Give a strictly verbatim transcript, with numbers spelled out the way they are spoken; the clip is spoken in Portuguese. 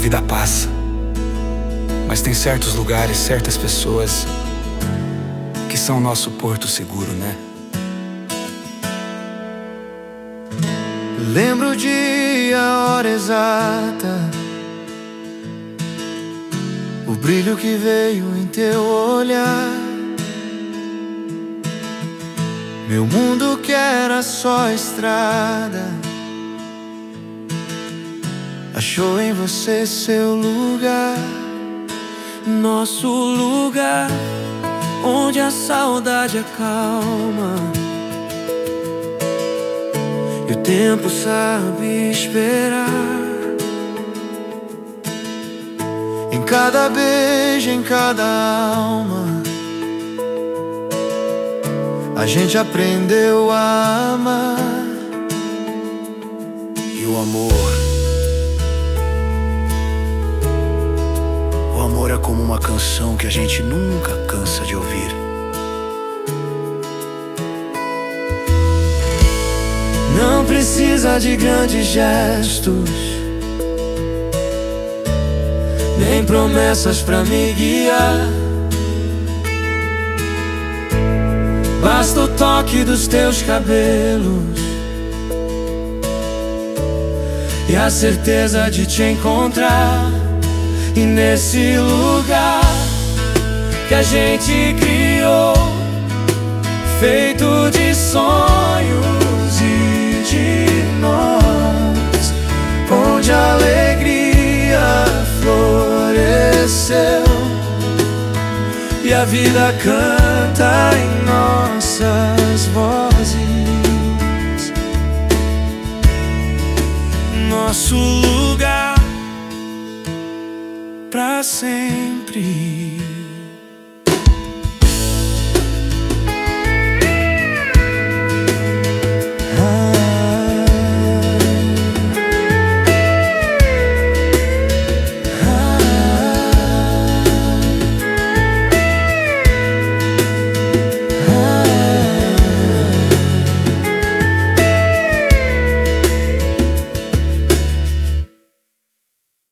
vida passa, mas tem certos lugares, certas pessoas que são nosso porto seguro, né? Lembro o dia, a hora exata, o brilho que veio em teu olhar. Meu mundo que era só estrada achou em você seu lugar. Nosso lugar, onde a saudade acalma e o tempo sabe esperar. Em cada beijo, em cada alma, a gente aprendeu a amar. E o amor, o amor é como uma canção que a gente nunca cansa de ouvir. Não precisa de grandes gestos, nem promessas pra me guiar. Basta o toque dos teus cabelos e a certeza de te encontrar. E nesse lugar que a gente criou, feito de sonhos e de nós, onde a alegria floresceu e a vida canta em